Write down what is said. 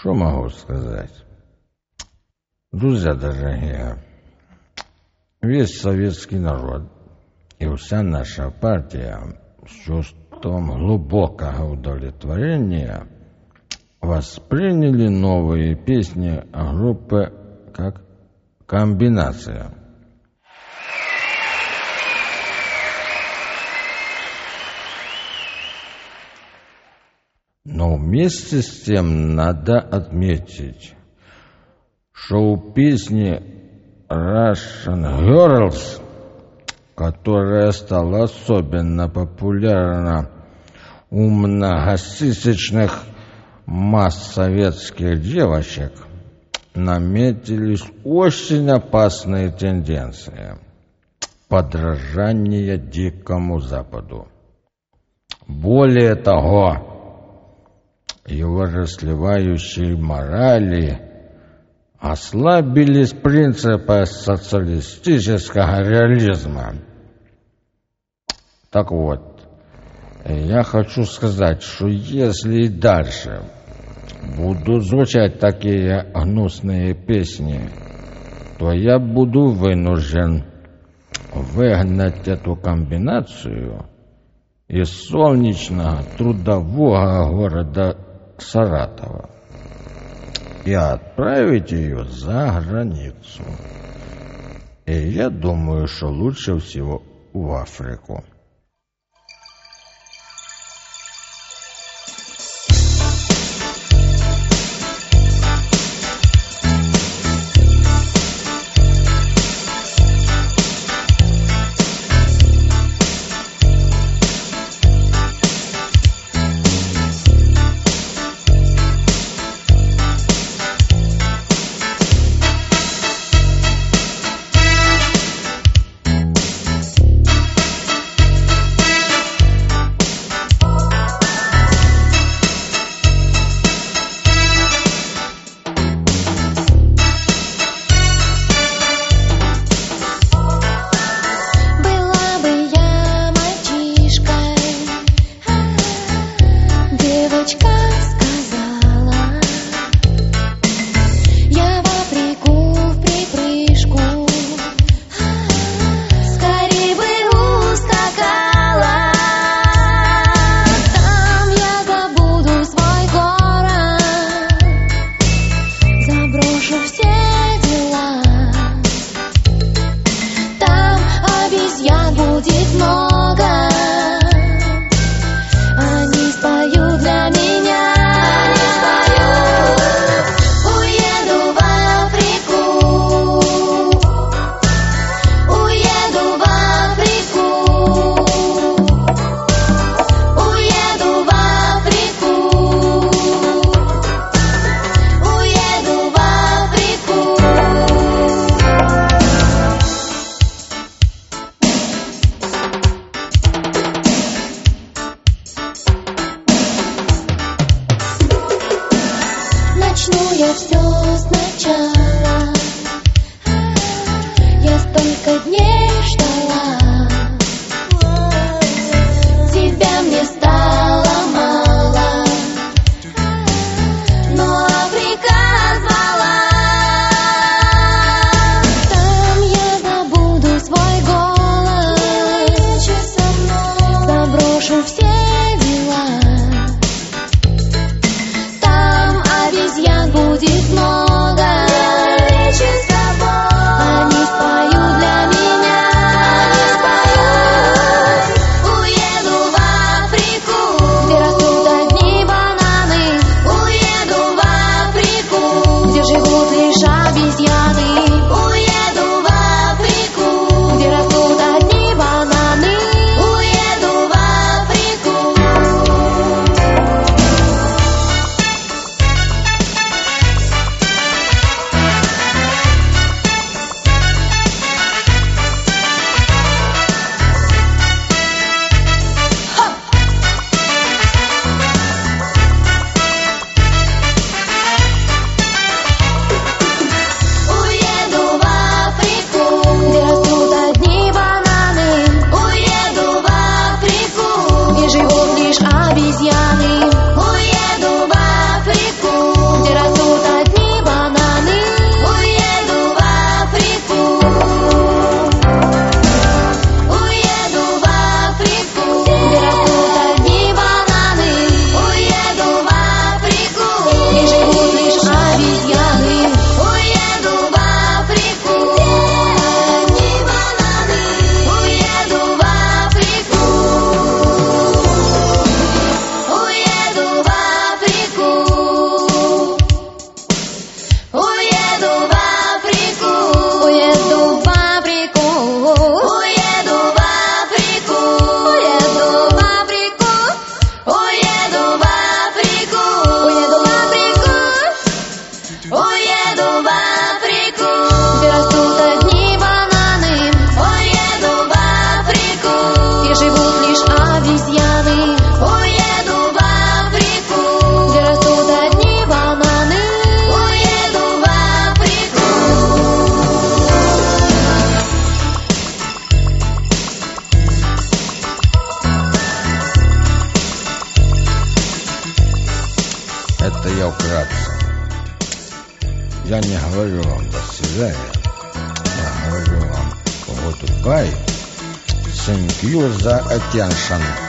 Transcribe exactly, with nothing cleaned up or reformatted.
Что могу сказать? Друзья дорогие, весь советский народ и вся наша партия с чувством глубокого удовлетворения восприняли новые песни группы как «Комбинация». Но вместе с тем надо отметить, что у песни Russian Girls, которая стала особенно популярна у многотысячных масс советских девочек, наметились очень опасные тенденции подражания Дикому Западу. Более того, его расслевающие морали ослабились принципы социалистического реализма. Так вот, я хочу сказать, что если и дальше будут звучать такие гнусные песни, то я буду вынужден выгнать эту комбинацию из солнечного трудового города Саратова и отправить ее за границу. И я думаю, что лучше всего в Африку. Там обезьян будет много. вкратце. Я не говорю вам до свидания. Я говорю вам goodbye. Thank you за attention.